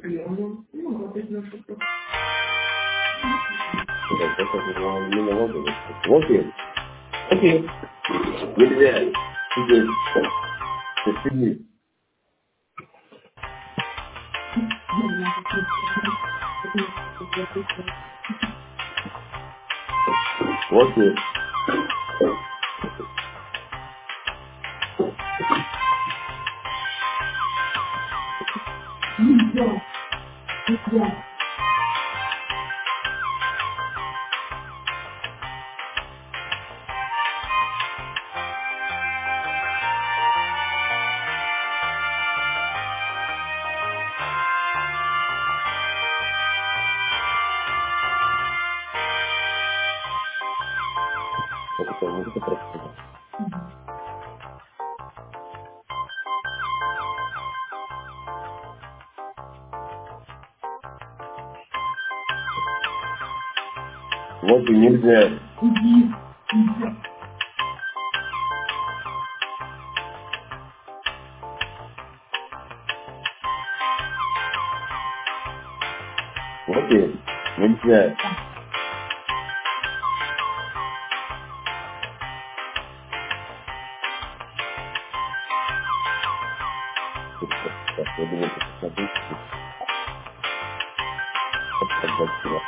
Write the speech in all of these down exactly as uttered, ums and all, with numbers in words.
Так, это же не налоговый. Вот и. Окей. Нельзя. Сидеть. Ты сиди. Вот и. Вот это музыка просто. Вот и нельзя. Вот и нельзя. Так, я думаю, что посмотрю, как продать сюда.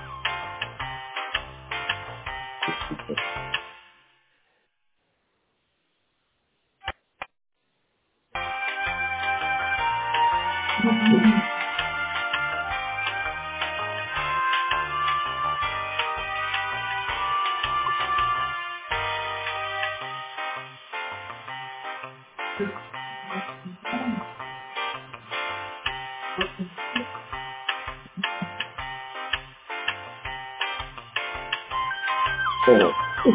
Что?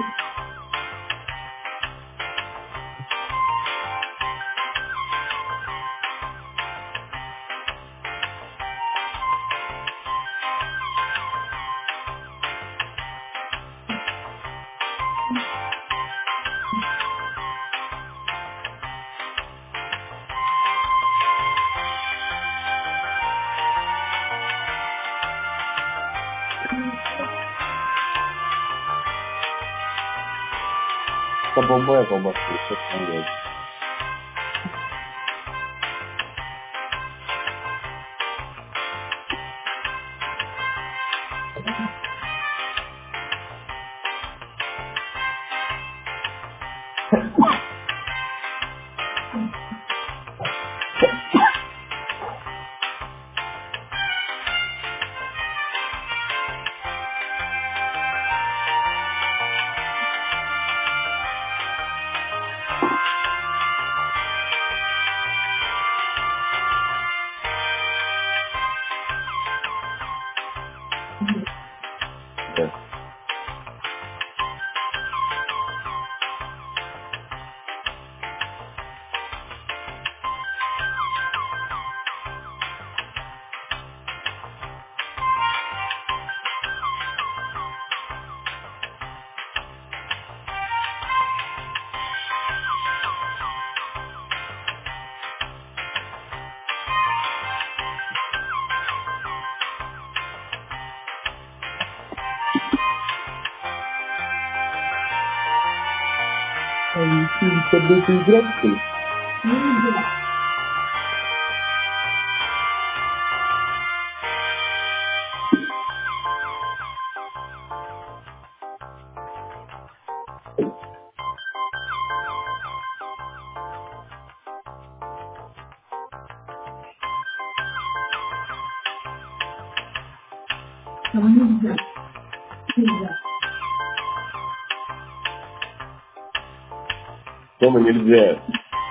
Побомбая колбаску. Что там делать? Да. Ай, ты тогда ты играть, что ли? Дома нельзя.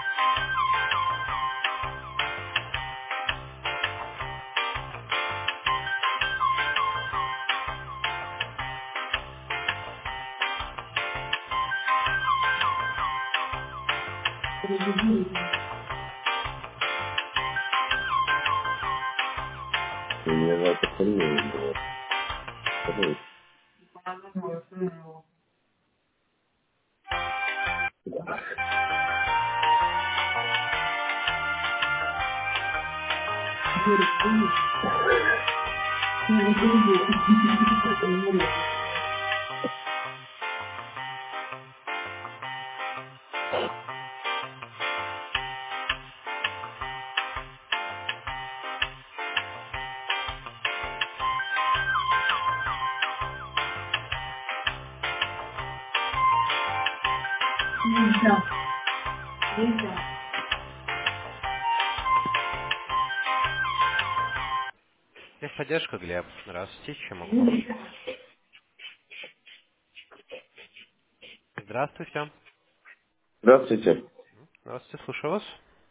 У меня за это полное было. Второй. Техподдержка, Глеб. Здравствуйте, чем могу помочь? Здравствуйте. Здравствуйте. Здравствуйте, слушаю вас.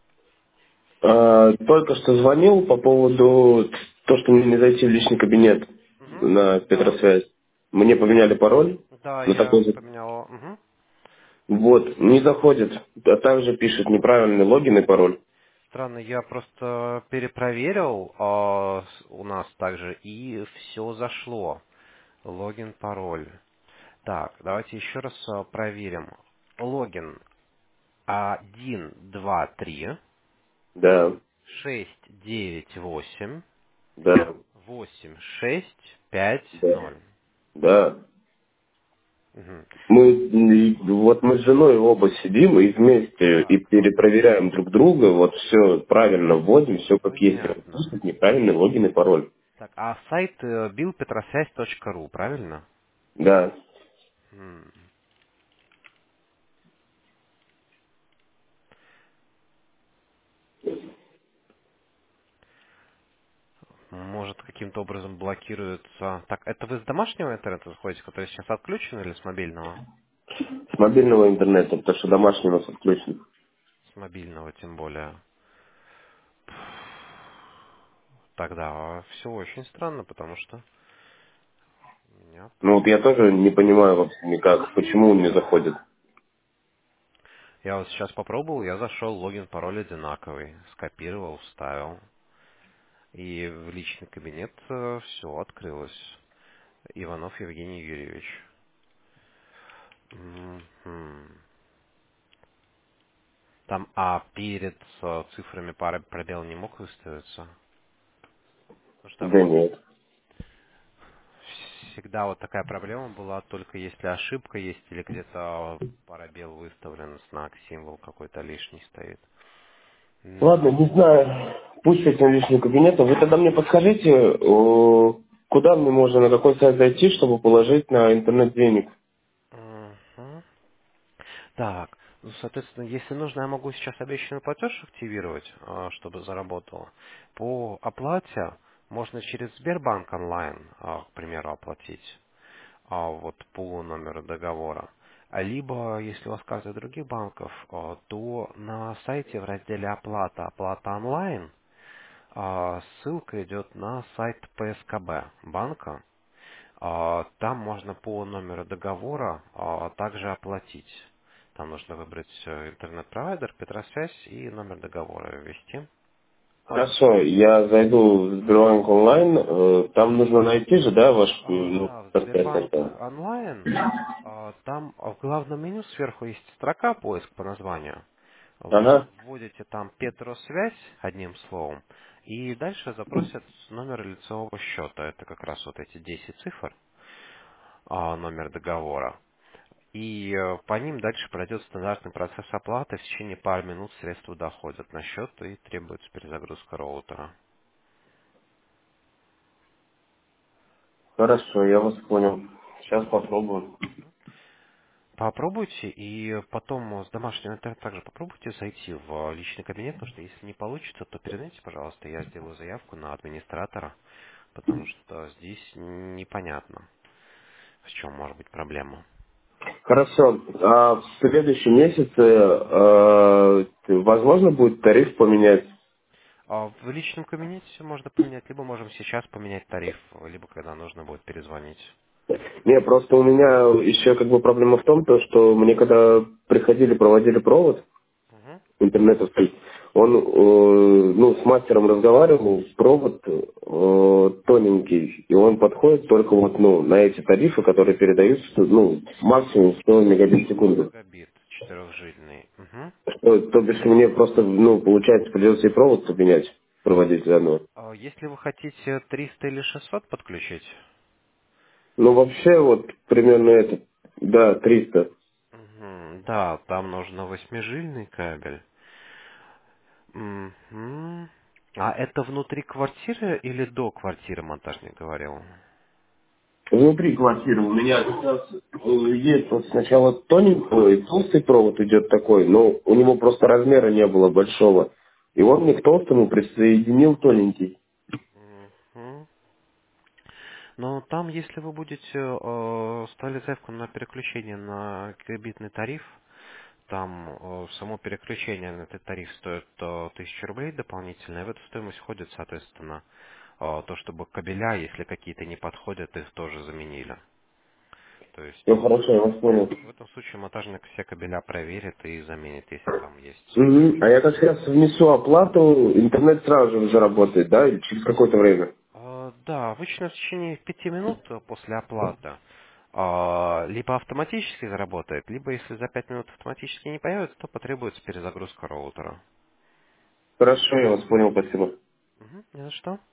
А, только что звонил по поводу того, что мне не зайти в личный кабинет Угу. на Да. Петросвязь. Мне поменяли пароль Да, на такой я же. поменял. Угу. Вот, не заходит. А также пишет неправильный логин и пароль. Странно, я просто перепроверил а, с- у нас также, и все зашло. Логин, пароль. Так, давайте еще раз а, проверим. Логин один, два, три, Да, шесть, девять, восемь, да, восемь, шесть, пять, да, ноль. да. Мгм. Мы и вот мы с женой оба сидим и вместе и Так, перепроверяем друг друга, вот все правильно вводим, все как есть. понятно. Просто неправильный логин и пароль. Так, а сайт э, билл петросвязь точка ру, правильно? Да. М, Может, каким-то образом блокируется. Так, это вы с домашнего интернета заходите, который сейчас отключен, или с мобильного? С мобильного интернета, потому что домашний у нас отключен. С мобильного, тем более. Тогда все очень странно, потому что у меня Ну вот тоже. я тоже не понимаю вообще никак, почему он не заходит. Я вот сейчас попробовал, я зашел, логин, пароль одинаковый. Скопировал, вставил. И в личный кабинет все открылось. Иванов Евгений Юрьевич. Мгм. Там, а перед э, цифрами пара пробел не мог выставиться? Потому что Да нет. всегда вот такая проблема была, только если ошибка есть или где-то пробел выставлен, знак, символ какой-то лишний стоит. Ладно, Да. не знаю. Пусть с этим личным кабинетом. Вы тогда мне подскажите, о, куда мне можно, на какой сайт зайти, чтобы положить на интернет денег? Мгм. Так, ну, соответственно, если нужно, я могу сейчас обещанный платеж активировать, а, чтобы заработало. По оплате можно через Сбербанк онлайн, а, к примеру, оплатить. А, вот по номеру договора. А либо, если у вас карты других банков, а, то на сайте в разделе «Оплата», «Оплата онлайн» а, ссылка идет на сайт П С К Б банка. А, Там можно по номеру договора а, также оплатить. Там нужно выбрать э, интернет-провайдер, Петросвязь и номер договора ввести. Хорошо, я зайду в Сбербанк онлайн, э, там нужно найти же, да, ваш, э, А, ну, Да, в как сказать, Сбербанк это. онлайн, а, там а, в главном меню сверху есть строка поиск по названию. Вы Ага, вводите там Петросвязь одним словом, и дальше запросят номер лицевого счета. Это как раз вот эти десять цифр, а, номер договора. И э, по ним дальше пройдет стандартный процесс оплаты. В течение пары минут средства доходят на счет и требуется перезагрузка роутера. хорошо, я вас понял. Сейчас попробую. Попробуйте, и потом с домашнего интернета также попробуйте зайти в личный кабинет, потому что если не получится, то передайте, пожалуйста, я сделаю заявку на администратора, потому что здесь непонятно, в чем может быть проблема. Хорошо, а в следующем месяце э, возможно будет тариф поменять? А в личном кабинете можно поменять, либо можем сейчас поменять тариф, либо когда нужно будет перезвонить. Не, просто у меня еще как бы проблема в том, то, что мне когда приходили, проводили провод Мгм. интернетовский, он, э, ну, с мастером разговаривал, провод э, тоненький, и он подходит только вот, ну, на эти тарифы, которые передаются, ну, максимум сто мегабит в сто секунду. мегабит четырехжильный. Мгм. То, то бишь мне просто, ну, получается, придется и провод поменять. проводить заодно. А если вы хотите триста или шестьсот подключить, Ну, вообще, вот, примерно это, да, триста. мгм, да, там нужно восьмижильный кабель. Мгм. А это внутри квартиры или до квартиры монтажник говорил? Внутри квартиры у меня как раз э, есть вот сначала тоненький, толстый провод идет такой, но у него просто размера не было большого. И он мне к толстому присоединил тоненький. Мгм. Но там, если вы будете э, ставить заявку на переключение на гигабитный тариф, там э, само переключение на этот тариф стоит э, тысячу рублей дополнительно, и в эту стоимость входит, соответственно, э, то, чтобы кабеля, если какие-то не подходят, их тоже заменили. То есть Ну, хорошо, я вас понял. в этом случае монтажник все кабеля проверит и заменит, если там есть. Мгм. А я как раз внесу оплату, интернет сразу же уже работает, да, или через какое-то время? Э, Да, обычно в течение пяти минут э, после оплаты а, либо автоматически заработает, либо если за пять минут автоматически не появится, то потребуется перезагрузка роутера. Хорошо, я вас понял, спасибо. Мгм, не за что.